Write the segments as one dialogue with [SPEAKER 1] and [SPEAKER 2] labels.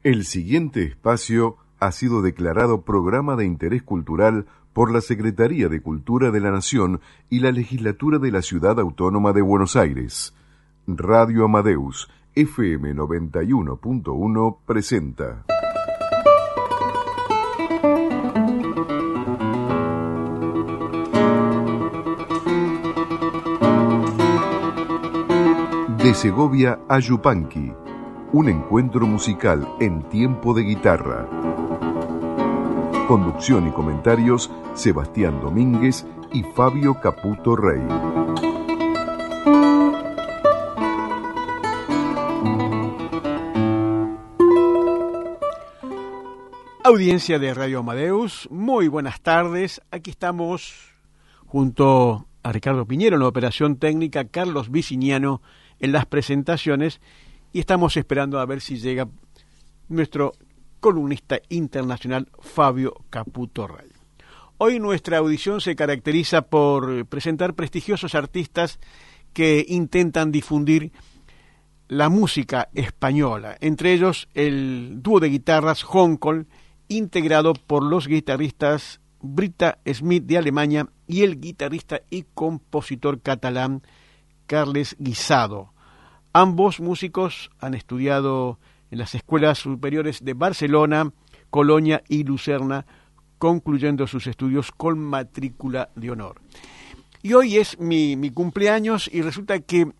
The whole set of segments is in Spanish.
[SPEAKER 1] El siguiente espacio ha sido declarado Programa de Interés Cultural por la Secretaría de Cultura de la Nación y la Legislatura de la Ciudad Autónoma de Buenos Aires. Radio Amadeus, FM 91.1 presenta. De Segovia a Yupanqui, un encuentro musical en tiempo de guitarra. Conducción y comentarios, Sebastián Domínguez y Fabio Caputo Rey.
[SPEAKER 2] Audiencia de Radio Amadeus, muy buenas tardes. Aquí estamos junto a Ricardo Piñero en la operación técnica, Carlos Viciniano en las presentaciones, y estamos esperando a ver si llega nuestro columnista internacional Fabio Caputo Rey. Hoy nuestra audición se caracteriza por presentar prestigiosos artistas que intentan difundir la música española, entre ellos el dúo de guitarras Jóncol, integrado por los guitarristas Britta Smith de Alemania y el guitarrista y compositor catalán Carles Guisado. Ambos músicos han estudiado en las escuelas superiores de Barcelona, Colonia y Lucerna, concluyendo sus estudios con matrícula de honor. Y hoy es mi cumpleaños y resulta que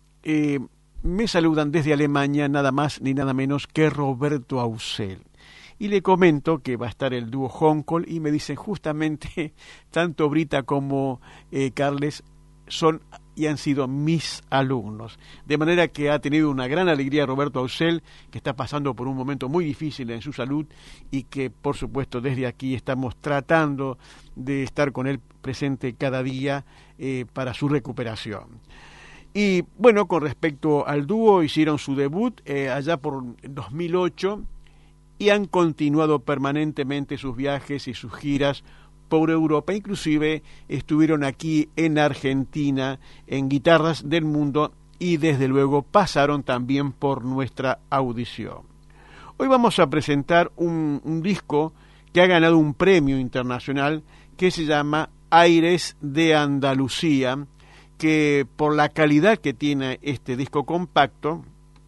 [SPEAKER 2] me saludan desde Alemania nada más ni nada menos que Roberto Ausel. Y le comento que va a estar el dúo Jóncol y me dicen justamente tanto Britta como Carles son y han sido mis alumnos. De manera que ha tenido una gran alegría Roberto Ausel, que está pasando por un momento muy difícil en su salud y que por supuesto desde aquí estamos tratando de estar con él presente cada día para su recuperación. Y bueno, con respecto al dúo, hicieron su debut allá por 2008 y han continuado permanentemente sus viajes y sus giras por Europa, inclusive estuvieron aquí en Argentina en Guitarras del Mundo y desde luego pasaron también por nuestra audición. Hoy vamos a presentar un disco que ha ganado un premio internacional que se llama Aires de Andalucía, que por la calidad que tiene este disco compacto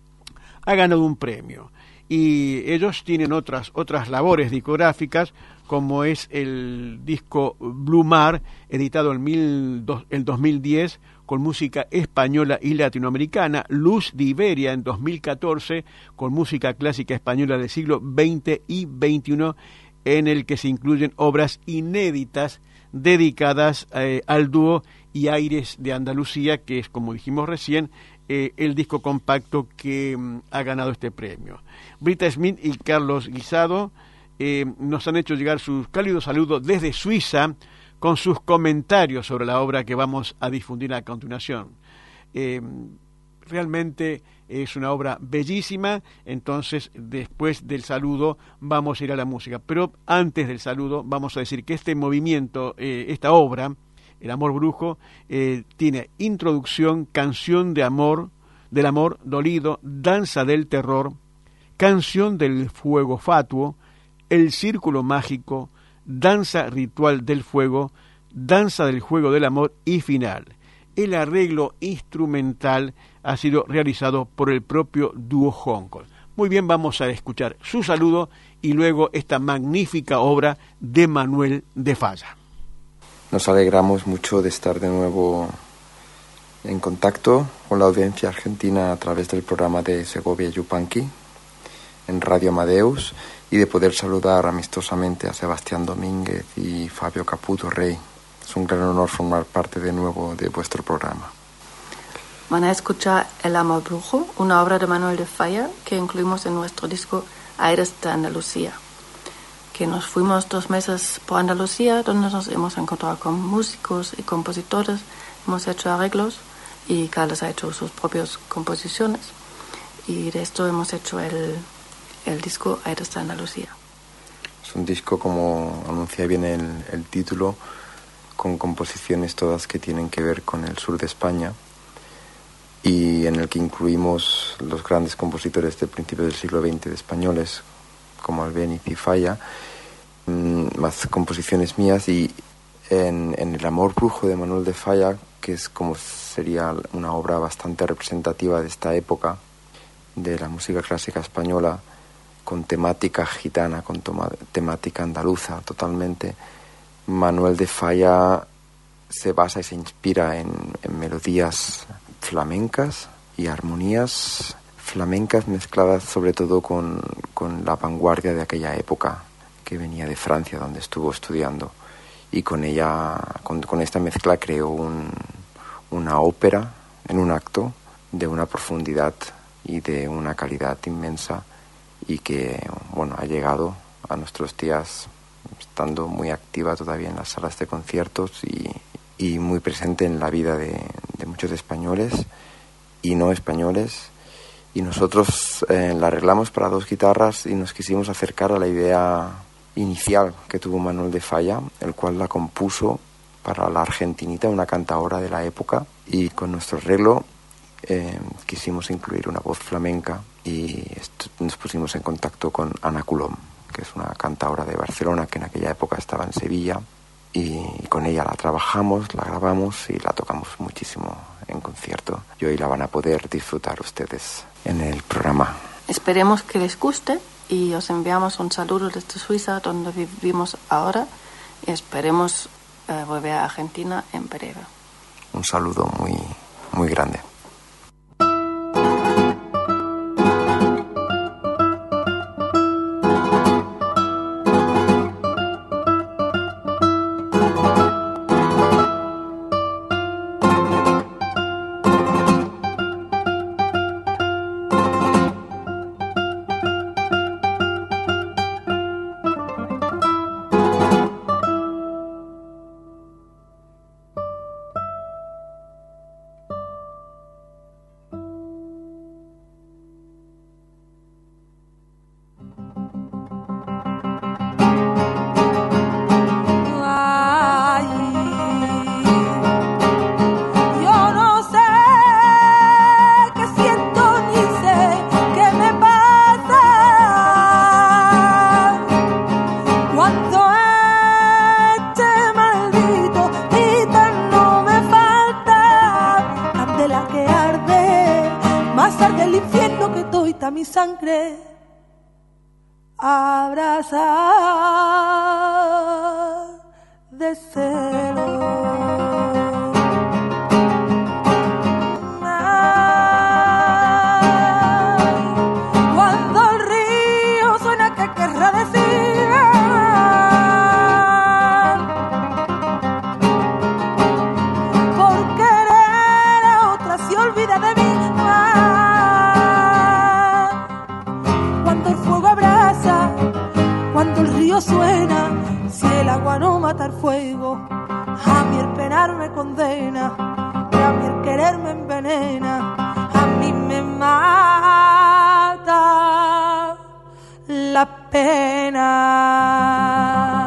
[SPEAKER 2] ha ganado un premio. Y ellos tienen otras labores discográficas, como es el disco Blue Mar, editado en el 2010, con música española y latinoamericana, Luz de Iberia en 2014, con música clásica española del siglo XX y XXI, en el que se incluyen obras inéditas dedicadas al dúo y Aires de Andalucía, que es, como dijimos recién, el disco compacto que ha ganado este premio. Britta Smith y Carlos Guisado nos han hecho llegar sus cálidos saludos desde Suiza con sus comentarios sobre la obra que vamos a difundir a continuación. Realmente es una obra bellísima, entonces después del saludo vamos a ir a la música. Pero antes del saludo vamos a decir que este movimiento, esta obra, El amor brujo, tiene introducción, canción de amor, del amor dolido, danza del terror, canción del fuego fatuo, el círculo mágico, danza ritual del fuego, danza del juego del amor y final. El arreglo instrumental ha sido realizado por el propio dúo Jóncol. Muy bien, vamos a escuchar su saludo y luego esta magnífica obra de Manuel de Falla.
[SPEAKER 3] Nos alegramos mucho de estar de nuevo en contacto con la audiencia argentina a través del programa de Segovia Yupanqui en Radio Amadeus y de poder saludar amistosamente a Sebastián Domínguez y Fabio Caputo Rey. Es un gran honor formar parte de nuevo de vuestro programa.
[SPEAKER 4] Van a escuchar El amor brujo, una obra de Manuel de Falla que incluimos en nuestro disco Aires de Andalucía, que nos fuimos 2 meses por Andalucía, donde nos hemos encontrado con músicos y compositores, hemos hecho arreglos y Carlos ha hecho sus propias composiciones y de esto hemos hecho el disco Aires de Andalucía.
[SPEAKER 3] Es un disco, como anuncia bien el título, con composiciones todas que tienen que ver con el sur de España y en el que incluimos los grandes compositores del principio del siglo XX de españoles, como Albéniz y Falla, más composiciones mías, y en El amor brujo de Manuel de Falla, que es como sería una obra bastante representativa de esta época de la música clásica española, con temática gitana, con temática andaluza totalmente. Manuel de Falla se basa y se inspira en melodías flamencas y armonías flamencas mezcladas sobre todo con la vanguardia de aquella época, que venía de Francia, donde estuvo estudiando, y con ella, con esta mezcla creó una ópera en un acto de una profundidad y de una calidad inmensa, y que, bueno, ha llegado a nuestros días estando muy activa todavía en las salas de conciertos y muy presente en la vida de muchos españoles y no españoles. Y nosotros la arreglamos para 2 guitarras y nos quisimos acercar a la idea inicial que tuvo Manuel de Falla, el cual la compuso para la Argentinita, una cantaora de la época, y con nuestro arreglo quisimos incluir una voz flamenca, y nos pusimos en contacto con Ana Colom, que es una cantaora de Barcelona que en aquella época estaba en Sevilla, y con ella la trabajamos, la grabamos y la tocamos muchísimo en concierto, y hoy la van a poder disfrutar ustedes en el programa.
[SPEAKER 4] Esperemos que les guste y os enviamos un saludo desde Suiza, donde vivimos ahora, y esperemos volver a Argentina en breve.
[SPEAKER 3] Un saludo muy, muy grande.
[SPEAKER 5] Mi sangre abrazar de celo. Cuando el río suena, ¿qué querrá decir? Por querer a otra se olvida de mí. Cuando el río suena, si el agua no mata el fuego, a mí el penar me condena, y a mí el querer me envenena, a mí me mata la pena.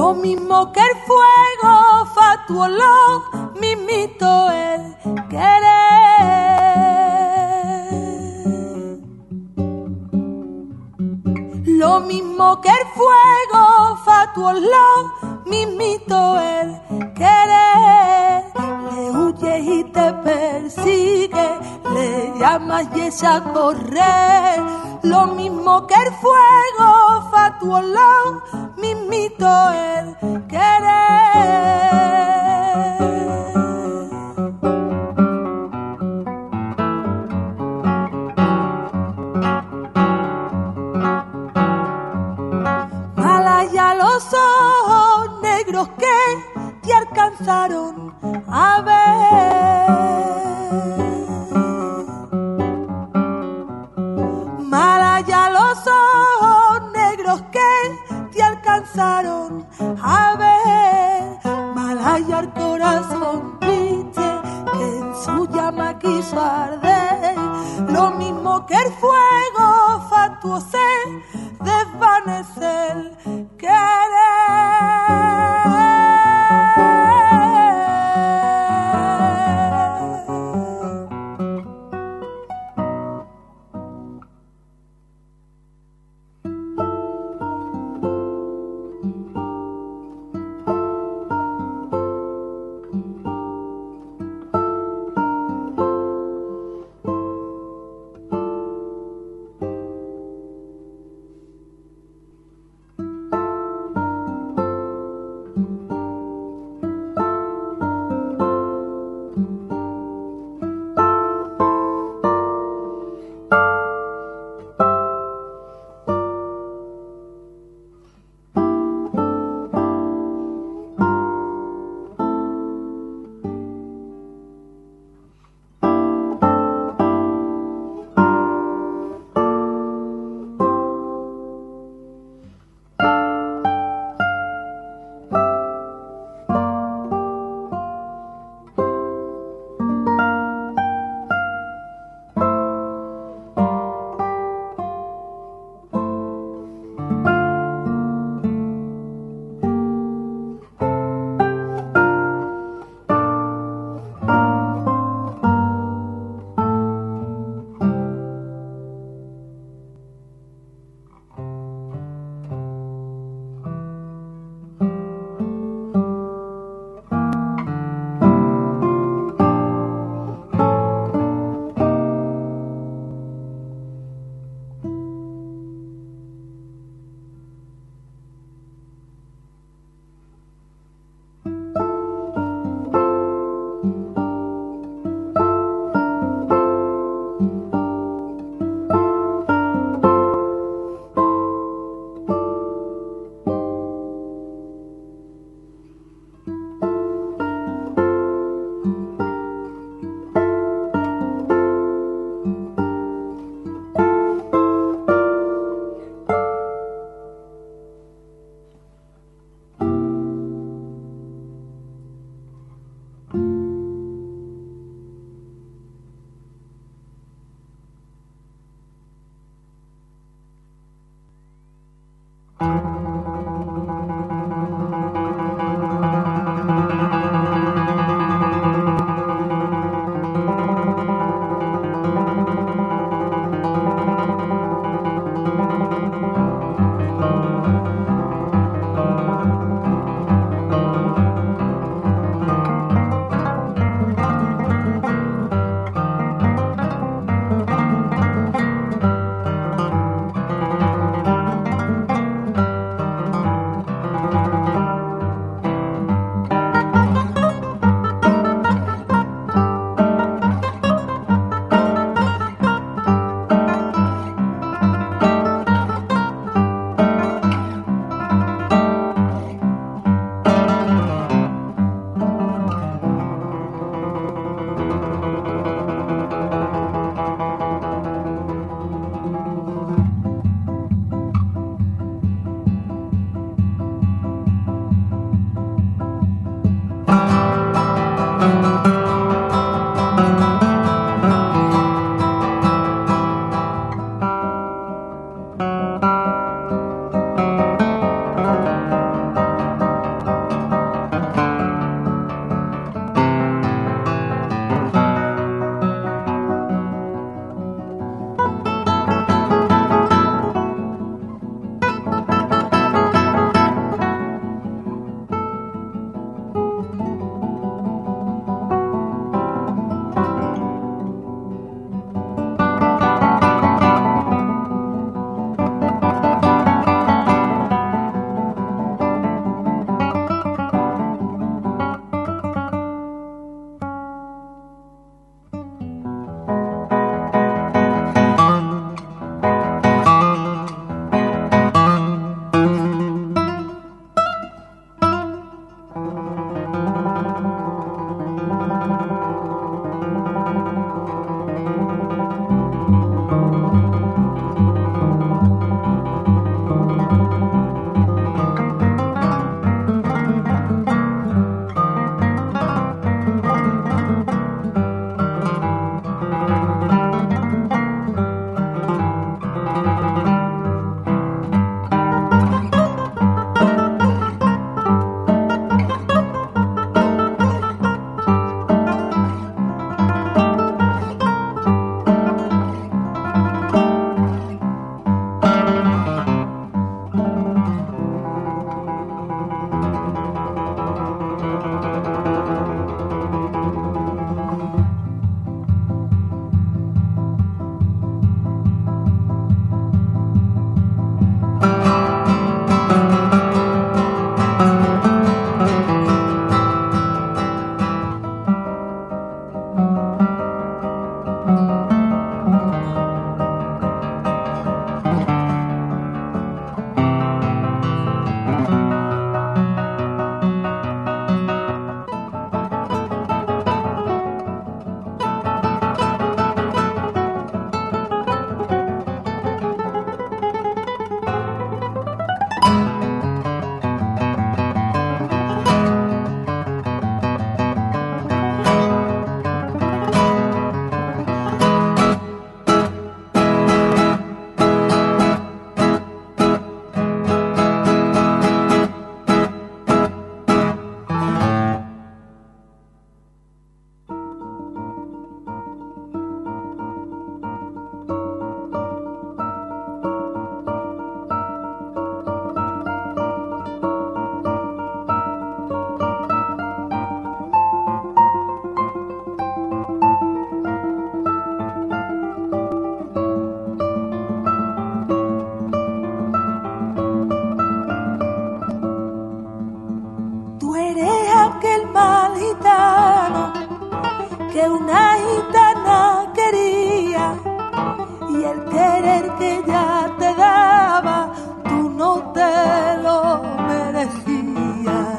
[SPEAKER 5] Lo mismo que el fuego fa tu olor, mismito el querer. Lo mismo que el fuego fa tu olor, mismito el querer. Le huye y te persigue, le llamas y echa a correr. Lo mismo que el fuego fa tu olor, mismito el querer. Malaya los ojos negros que te alcanzaron a ver. Malaya los ojos negros que te alcanzaron a ver. Malaya el corazón triste que en su llama quiso arder. Lo mismo que el fuego fatuoso desvanecer que una gitana quería, y el querer que ella te daba, tú no te lo merecías.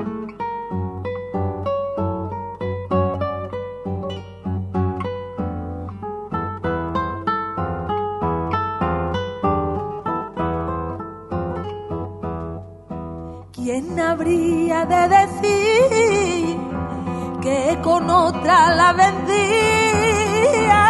[SPEAKER 5] ¿Quién habría de decir que con otra la vendía?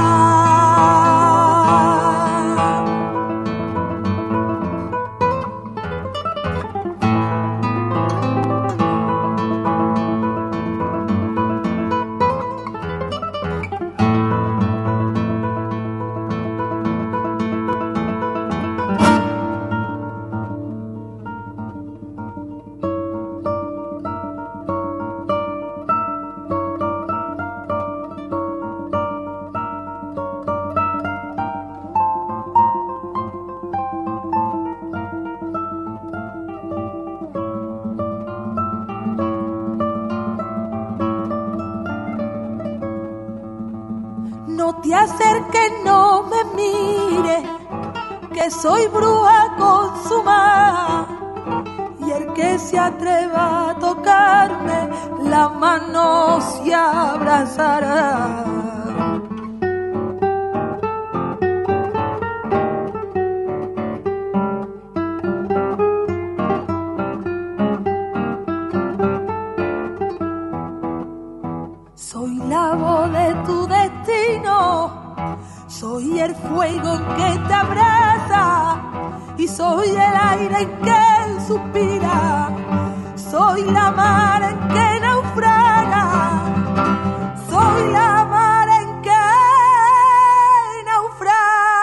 [SPEAKER 5] No te acerques, no me mires, que soy bruja consumada, y el que se atreva a tocarme, la mano se abrazará. Soy la voz de tu destino, soy el fuego que te abraza, y soy el aire en que él suspira, soy la mar en que naufraga, soy la mar en que naufragas.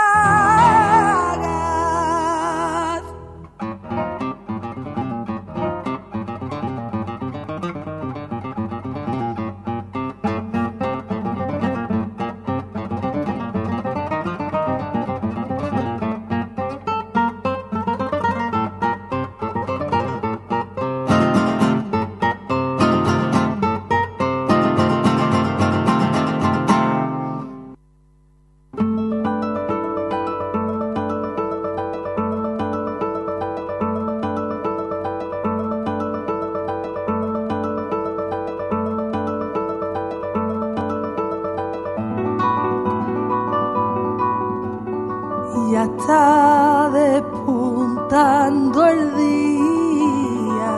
[SPEAKER 5] Ya está despuntando el día.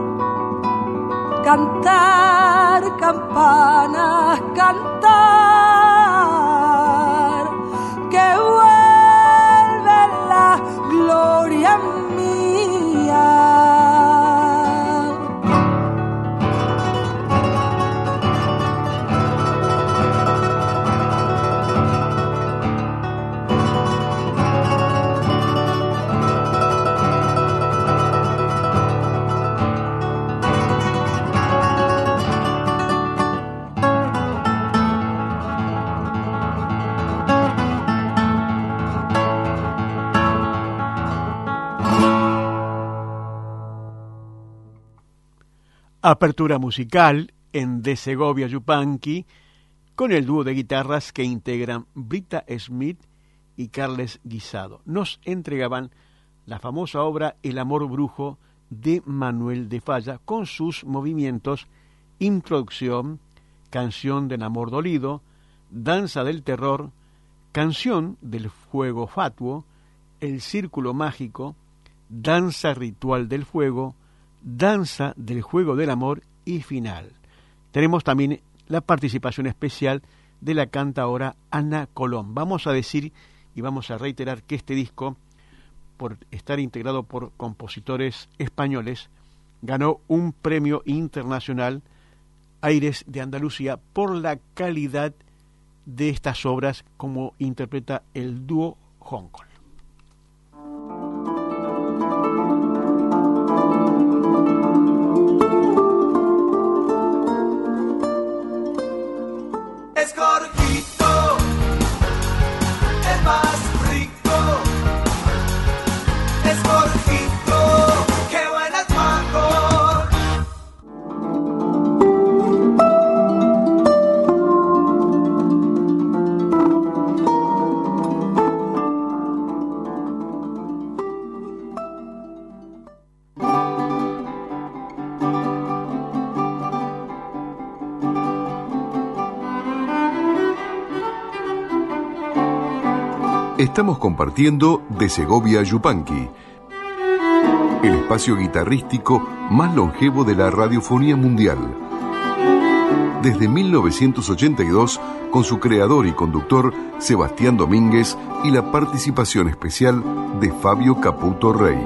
[SPEAKER 5] Cantar, campanas, cantar, que vuelve la gloria mía.
[SPEAKER 2] Apertura musical en De Segovia Yupanqui con el dúo de guitarras que integran Brita Smith y Carles Guisado. Nos entregaban la famosa obra El amor brujo de Manuel de Falla con sus movimientos Introducción, Canción del amor dolido, Danza del terror, Canción del fuego fatuo, El círculo mágico, Danza ritual del fuego, Danza del juego del amor y final. Tenemos también la participación especial de la cantaora Ana Colón. Vamos a decir y vamos a reiterar que este disco, por estar integrado por compositores españoles, ganó un premio internacional Aires de Andalucía por la calidad de estas obras como interpreta el dúo Hong Kong.
[SPEAKER 6] Escorjito, el más rico. Escorjito, qué buena es Majo.
[SPEAKER 1] Estamos compartiendo De Segovia a Yupanqui, el espacio guitarrístico más longevo de la radiofonía mundial. Desde 1982, con su creador y conductor Sebastián Domínguez y la participación especial de Fabio Caputo Rey.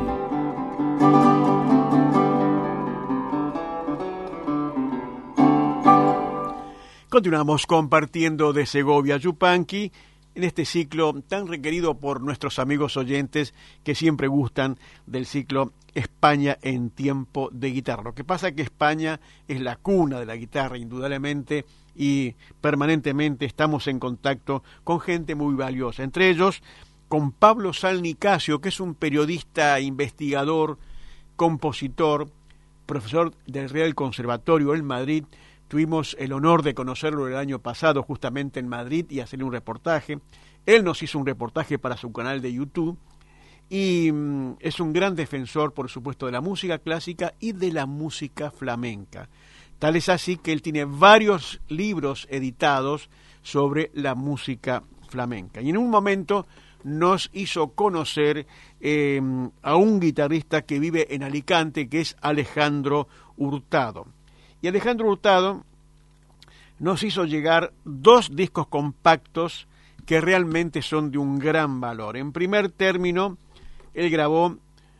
[SPEAKER 2] Continuamos compartiendo De Segovia a Yupanqui en este ciclo tan requerido por nuestros amigos oyentes que siempre gustan del ciclo España en tiempo de guitarra. Lo que pasa es que España es la cuna de la guitarra, indudablemente, y permanentemente estamos en contacto con gente muy valiosa. Entre ellos, con Pablo Salnicasio, que es un periodista, investigador, compositor, profesor del Real Conservatorio en Madrid. Tuvimos el honor de conocerlo el año pasado justamente en Madrid y hacerle un reportaje. Él nos hizo un reportaje para su canal de YouTube y es un gran defensor, por supuesto, de la música clásica y de la música flamenca. Tal es así que él tiene varios libros editados sobre la música flamenca. Y en un momento nos hizo conocer a un guitarrista que vive en Alicante, que es Alejandro Hurtado. Y Alejandro Hurtado nos hizo llegar 2 discos compactos que realmente son de un gran valor. En primer término, él grabó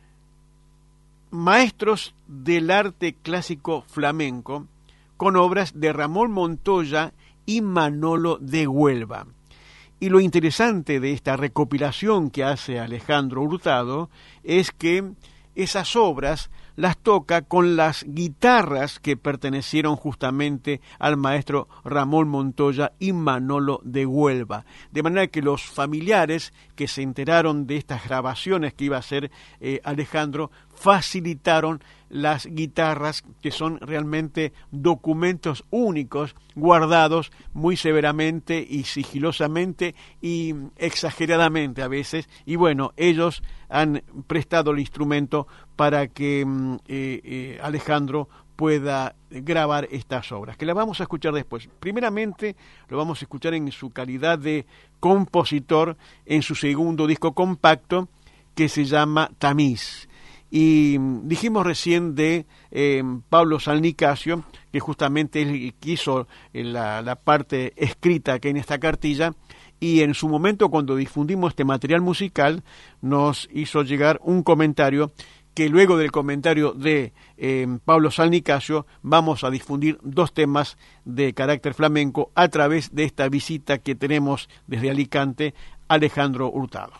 [SPEAKER 2] Maestros del Arte Clásico Flamenco con obras de Ramón Montoya y Manolo de Huelva. Y lo interesante de esta recopilación que hace Alejandro Hurtado es que esas obras las toca con las guitarras que pertenecieron justamente al maestro Ramón Montoya y Manolo de Huelva. De manera que los familiares que se enteraron de estas grabaciones que iba a hacer Alejandro facilitaron las guitarras, que son realmente documentos únicos, guardados muy severamente y sigilosamente y exageradamente a veces, y bueno, ellos han prestado el instrumento para que Alejandro pueda grabar estas obras, que las vamos a escuchar después. Primeramente lo vamos a escuchar en su calidad de compositor en su segundo disco compacto que se llama Tamiz. Y dijimos recién de Pablo Salnicasio, que justamente él hizo la parte escrita que hay en esta cartilla, y en su momento cuando difundimos este material musical nos hizo llegar un comentario que luego del comentario de Pablo Salnicasio vamos a difundir 2 temas de carácter flamenco a través de esta visita que tenemos desde Alicante, Alejandro Hurtado.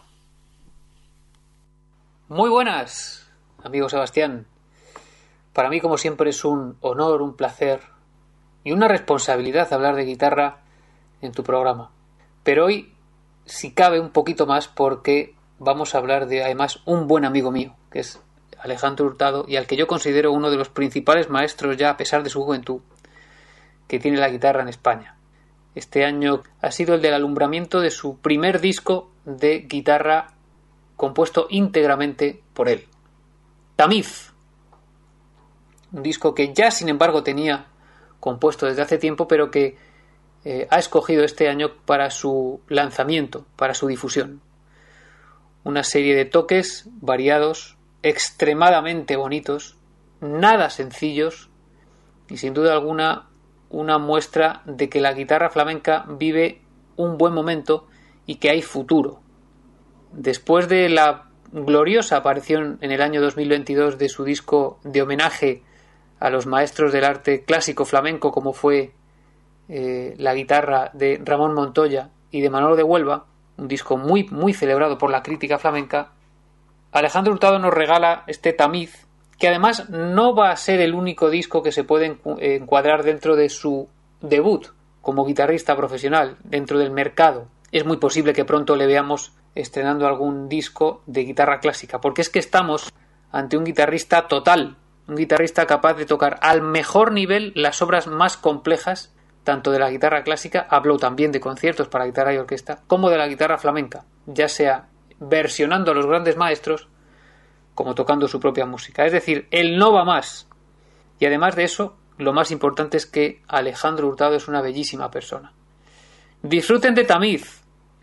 [SPEAKER 7] Muy buenas, amigo Sebastián. Para mí, como siempre, es un honor, un placer y una responsabilidad hablar de guitarra en tu programa. Pero hoy, si cabe, un poquito más, porque vamos a hablar de, además, un buen amigo mío, que es Alejandro Hurtado, y al que yo considero uno de los principales maestros, ya a pesar de su juventud, que tiene la guitarra en España. Este año ha sido el del alumbramiento de su primer disco de guitarra compuesto íntegramente por él. Tamiz, un disco que ya sin embargo tenía compuesto desde hace tiempo, pero que ha escogido este año para su lanzamiento, para su difusión. Una serie de toques variados, extremadamente bonitos, nada sencillos y sin duda alguna una muestra de que la guitarra flamenca vive un buen momento y que hay futuro. Después de la gloriosa aparición en el año 2022 de su disco de homenaje a los maestros del arte clásico flamenco, como fue la guitarra de Ramón Montoya y de Manolo de Huelva, un disco muy, muy celebrado por la crítica flamenca, Alejandro Hurtado nos regala este Tamiz, que además no va a ser el único disco que se puede encuadrar dentro de su debut como guitarrista profesional dentro del mercado. Es muy posible que pronto le veamos estrenando algún disco de guitarra clásica, porque es que estamos ante un guitarrista total, un guitarrista capaz de tocar al mejor nivel las obras más complejas, tanto de la guitarra clásica, hablo también de conciertos para guitarra y orquesta, como de la guitarra flamenca, ya sea versionando a los grandes maestros como tocando su propia música. Es decir, él no va más. Y además de eso, lo más importante es que Alejandro Hurtado es una bellísima persona. Disfruten de Tamiz,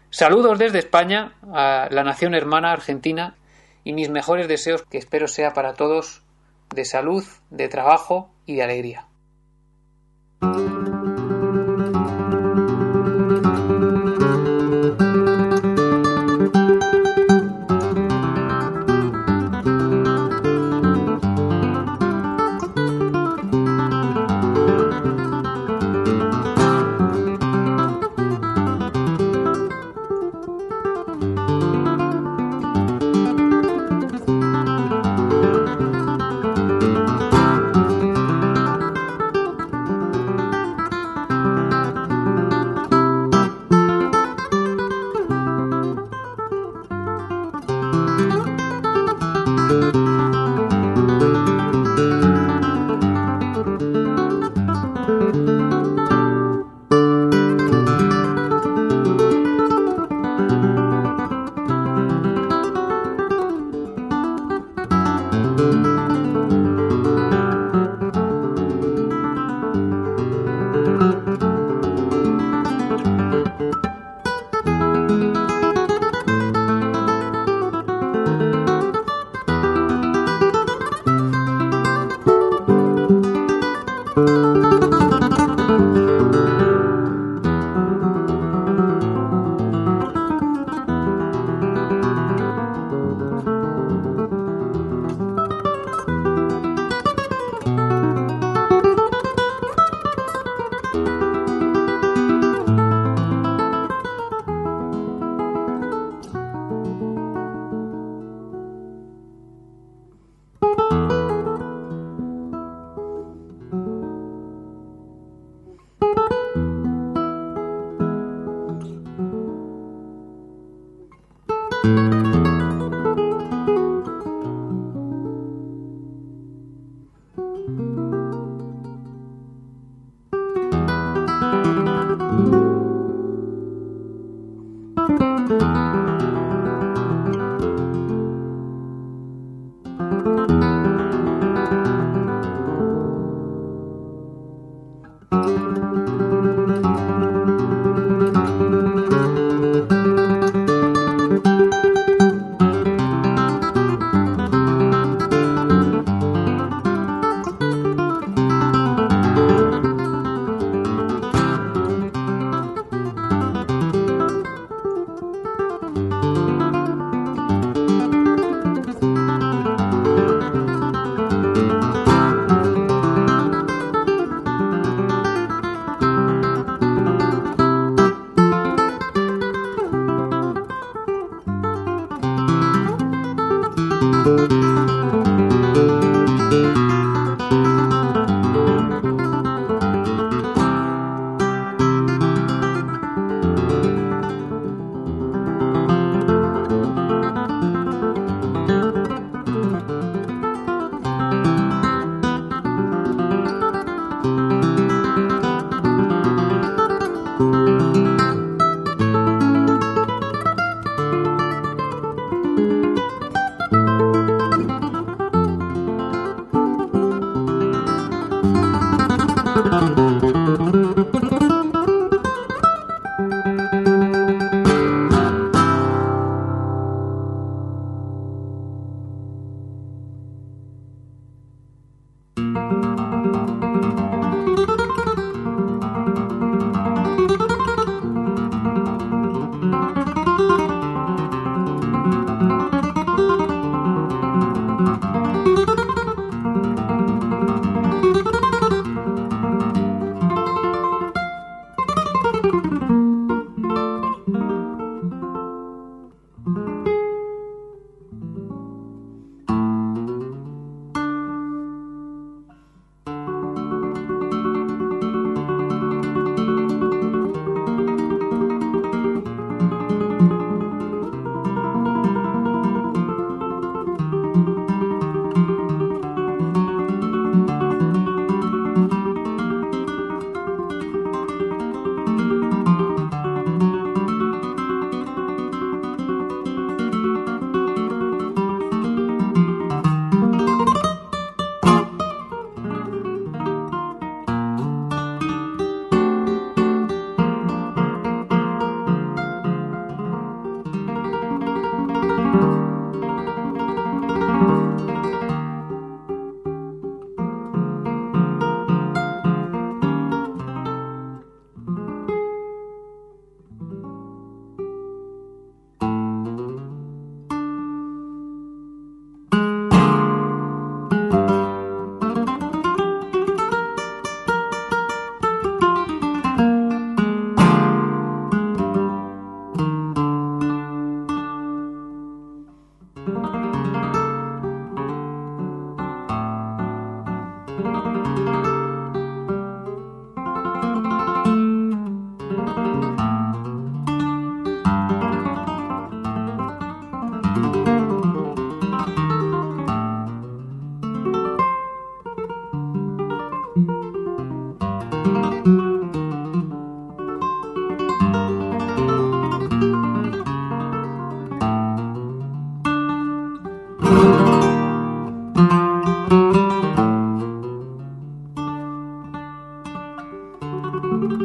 [SPEAKER 7] Saludos desde España a la nación hermana Argentina y mis mejores deseos, que espero sea para todos, de salud, de trabajo y de alegría.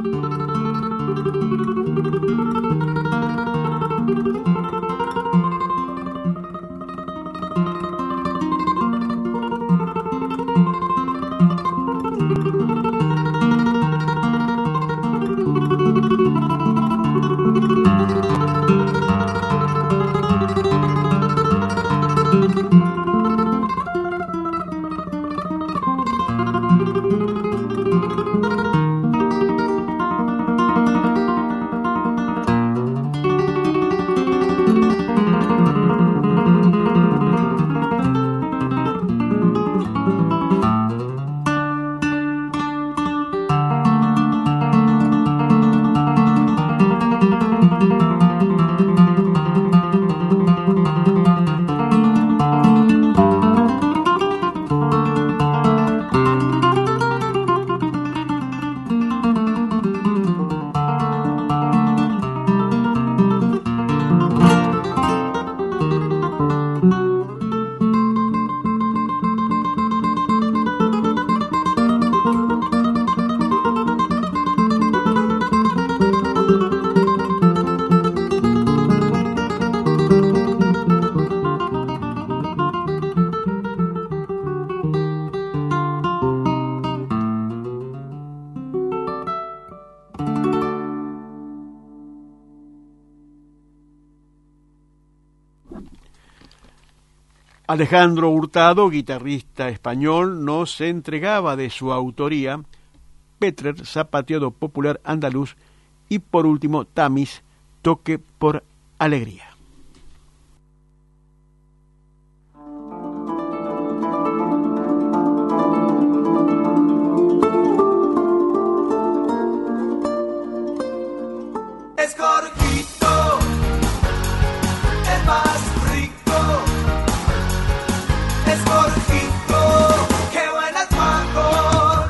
[SPEAKER 2] Alejandro Hurtado, guitarrista español, nos entregaba de su autoría Petrer, zapateado popular andaluz, y por último Tamis, toque por alegría.
[SPEAKER 6] Es cortito, es más rico. Es cortito, qué buenas mango.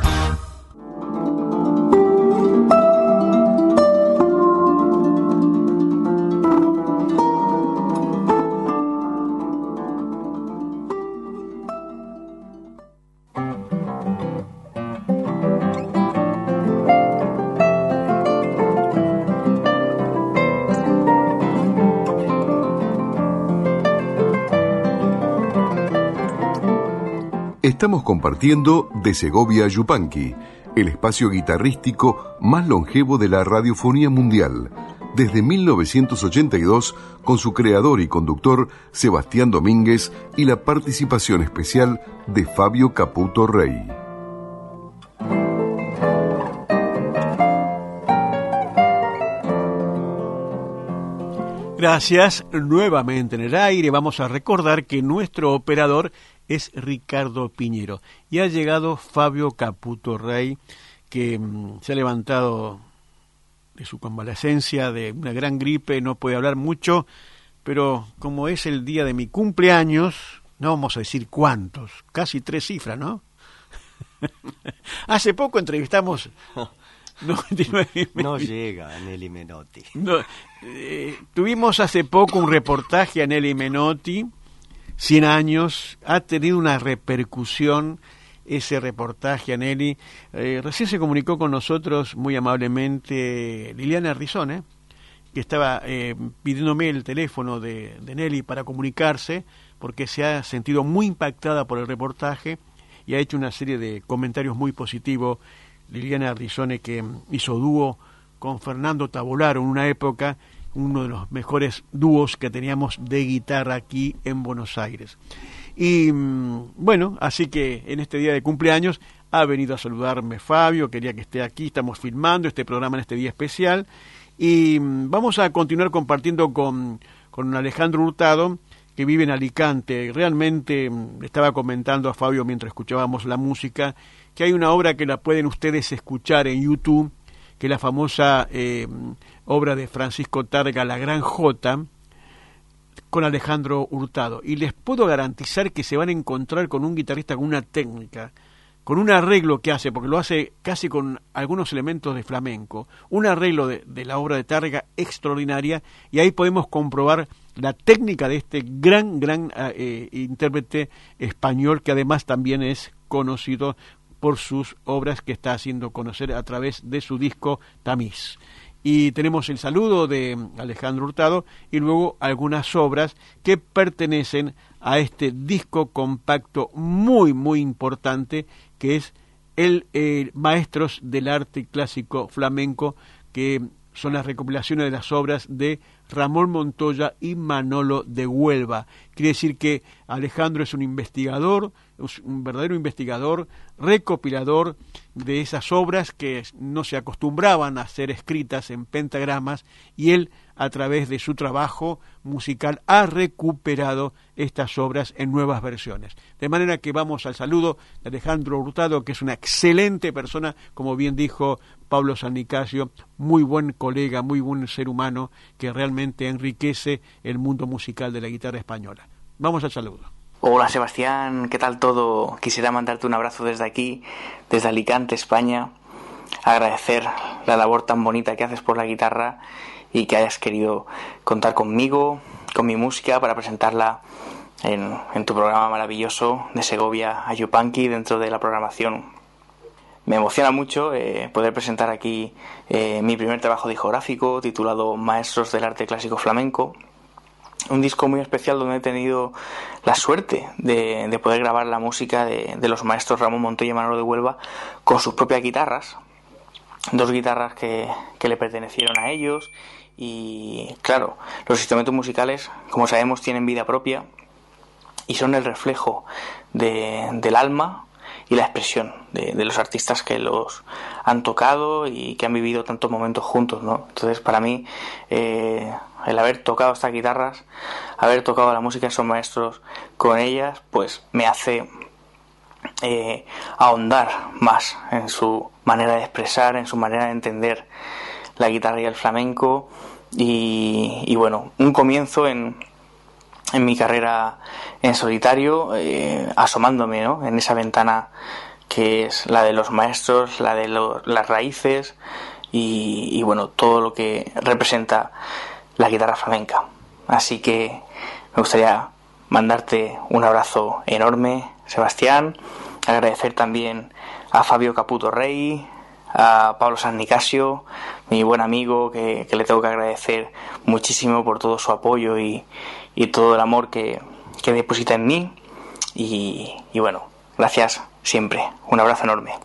[SPEAKER 1] Estamos compartiendo De Segovia a Yupanqui, el espacio guitarrístico más longevo de la radiofonía mundial, desde 1982, con su creador y conductor Sebastián Domínguez y la participación especial de Fabio Caputo Rey.
[SPEAKER 2] Gracias, nuevamente en el aire. Vamos a recordar que nuestro operador es Ricardo Piñero y ha llegado Fabio Caputo Rey, que se ha levantado de su convalecencia de una gran gripe, no puede hablar mucho, pero como es el día de mi cumpleaños, no vamos a decir cuántos, casi 3 cifras, ¿no? Hace poco entrevistamos... 99
[SPEAKER 8] no llega a Nelly Menotti.
[SPEAKER 2] No, tuvimos hace poco un reportaje a Nelly Menotti, 100 años, ha tenido una repercusión ese reportaje a Nelly. Recién se comunicó con nosotros muy amablemente Liliana Rizone, que estaba pidiéndome el teléfono de Nelly para comunicarse, porque se ha sentido muy impactada por el reportaje y ha hecho una serie de comentarios muy positivos. Liliana Rizone, que hizo dúo con Fernando Tavolaro en una época, uno de los mejores dúos que teníamos de guitarra aquí en Buenos Aires. Y bueno, así que en este día de cumpleaños ha venido a saludarme Fabio, quería que esté aquí, estamos filmando este programa en este día especial, y vamos a continuar compartiendo con Alejandro Hurtado, que vive en Alicante. Realmente le estaba comentando a Fabio mientras escuchábamos la música, que hay una obra que la pueden ustedes escuchar en YouTube, que es la famosa obra de Francisco Targa, La Gran Jota, con Alejandro Hurtado. Y les puedo garantizar que se van a encontrar con un guitarrista con una técnica, con un arreglo que hace, porque lo hace casi con algunos elementos de flamenco, un arreglo de la obra de Targa extraordinaria, y ahí podemos comprobar la técnica de este gran intérprete español, que además también es conocido por sus obras que está haciendo conocer a través de su disco Tamiz. Y tenemos el saludo de Alejandro Hurtado y luego algunas obras que pertenecen a este disco compacto muy, muy importante que es el Maestros del Arte Clásico Flamenco, que son las recopilaciones de las obras de Ramón Montoya y Manolo de Huelva. Quiere decir que Alejandro es un investigador, un verdadero investigador, recopilador de esas obras que no se acostumbraban a ser escritas en pentagramas, y él, a través de su trabajo musical, ha recuperado estas obras en nuevas versiones. De manera que vamos al saludo de Alejandro Hurtado, que es una excelente persona, como bien dijo Pablo San Nicasio, muy buen colega, muy buen ser humano, que realmente enriquece el mundo musical de la guitarra española. Vamos al saludo.
[SPEAKER 9] Hola Sebastián, ¿qué tal todo? Quisiera mandarte un abrazo desde aquí, desde Alicante, España, agradecer la labor tan bonita que haces por la guitarra y que hayas querido contar conmigo, con mi música, para presentarla en tu programa maravilloso de Segovia a Yupanqui dentro de la programación. Me emociona mucho poder presentar aquí mi primer trabajo discográfico titulado Maestros del Arte Clásico Flamenco. Un disco muy especial donde he tenido la suerte de poder grabar la música de los maestros Ramón Montoya y Manolo de Huelva con sus propias guitarras, dos guitarras que le pertenecieron a ellos. Y claro, los instrumentos musicales, como sabemos, tienen vida propia y son el reflejo del alma y la expresión de los artistas que los han tocado y que han vivido tantos momentos juntos, ¿no? Entonces, para mí, el haber tocado estas guitarras, haber tocado la música de esos maestros con ellas, pues me hace ahondar más en su manera de expresar, en su manera de entender la guitarra y el flamenco, y bueno, un comienzo en mi carrera en solitario, asomándome, ¿no?, en esa ventana que es la de los maestros, la de las raíces y bueno, todo lo que representa la guitarra flamenca. Así que me gustaría mandarte un abrazo enorme, Sebastián, agradecer también a Fabio Caputo Rey, a Pablo San Nicasio, mi buen amigo, que le tengo que agradecer muchísimo por todo su apoyo y todo el amor que deposita en mí, y bueno, gracias siempre, un abrazo enorme.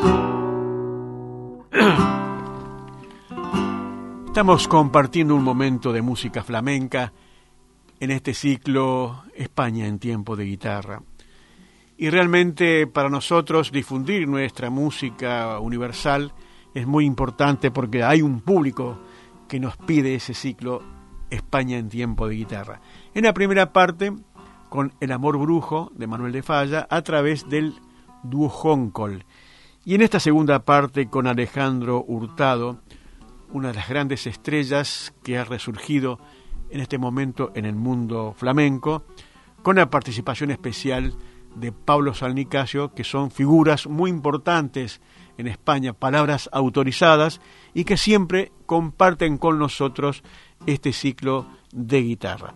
[SPEAKER 2] Estamos compartiendo un momento de música flamenca en este ciclo España en tiempo de guitarra. Y realmente para nosotros difundir nuestra música universal es muy importante porque hay un público que nos pide ese ciclo España en tiempo de guitarra. En la primera parte, con El amor brujo de Manuel de Falla a través del dúo Jóncol. Y en esta segunda parte con Alejandro Hurtado, una de las grandes estrellas que ha resurgido en este momento en el mundo flamenco, con la participación especial de Pablo Salnicasio, que son figuras muy importantes en España, palabras autorizadas, y que siempre comparten con nosotros este ciclo de guitarra.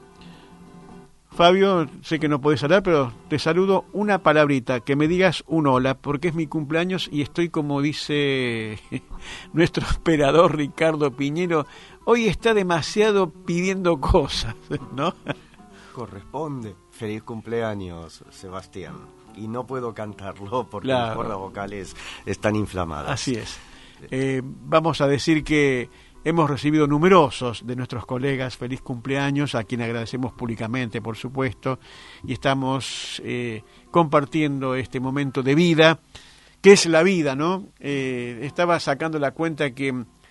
[SPEAKER 2] Fabio, sé que no podés hablar, pero te saludo una palabrita, que me digas un hola, porque es mi cumpleaños y estoy, como dice nuestro operador Ricardo Piñero, hoy está demasiado pidiendo cosas, ¿no?
[SPEAKER 8] Corresponde. Feliz cumpleaños, Sebastián. Y no puedo cantarlo porque
[SPEAKER 2] claro,
[SPEAKER 8] las cuerdas vocales están inflamadas.
[SPEAKER 2] Así es. Vamos a decir que hemos recibido numerosos de nuestros colegas feliz cumpleaños, a quien agradecemos públicamente, por supuesto, y estamos compartiendo este momento de vida, que es la vida, ¿no? Estaba sacando la cuenta que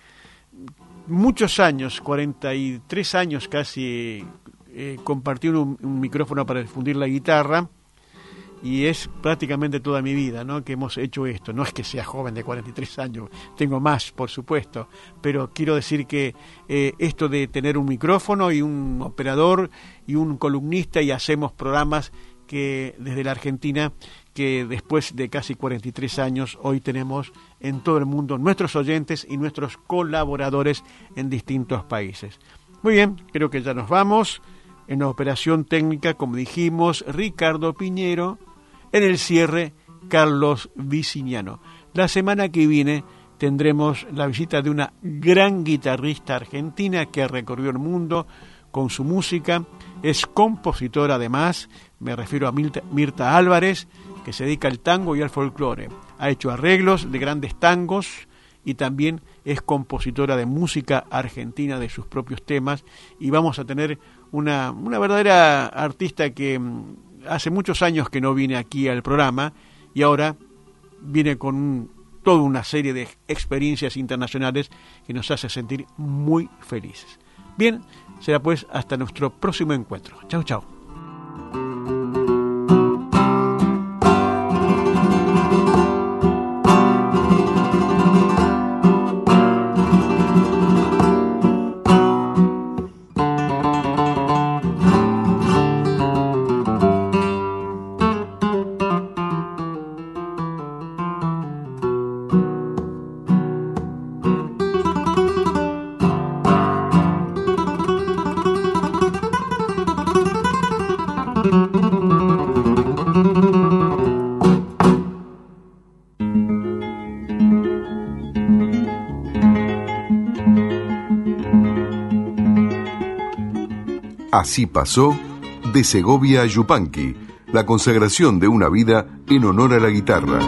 [SPEAKER 2] muchos años, 43 años casi, compartí un micrófono para difundir la guitarra, y es prácticamente toda mi vida, ¿no?, que hemos hecho esto. No es que sea joven de 43 años, tengo más, por supuesto, pero quiero decir que esto de tener un micrófono y un operador y un columnista, y hacemos programas que desde la Argentina, que después de casi 43 años hoy tenemos en todo el mundo nuestros oyentes y nuestros colaboradores en distintos países. Muy bien, creo que ya nos vamos. En la operación técnica, como dijimos, Ricardo Piñero. En el cierre, Carlos Viciniano. La semana que viene tendremos la visita de una gran guitarrista argentina que recorrió el mundo con su música. Es compositora además, me refiero a Mirta Álvarez, que se dedica al tango y al folclore. Ha hecho arreglos de grandes tangos y también es compositora de música argentina de sus propios temas. Y vamos a tener una verdadera artista que hace muchos años que no viene aquí al programa y ahora viene con toda una serie de experiencias internacionales que nos hace sentir muy felices. Bien, será pues hasta nuestro próximo encuentro. Chau, chau.
[SPEAKER 1] Así pasó de Segovia a Yupanqui, la consagración de una vida en honor a la guitarra.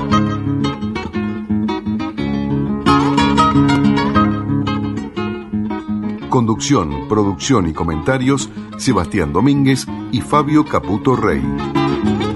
[SPEAKER 1] Conducción, producción y comentarios, Sebastián Domínguez y Fabio Caputo Rey.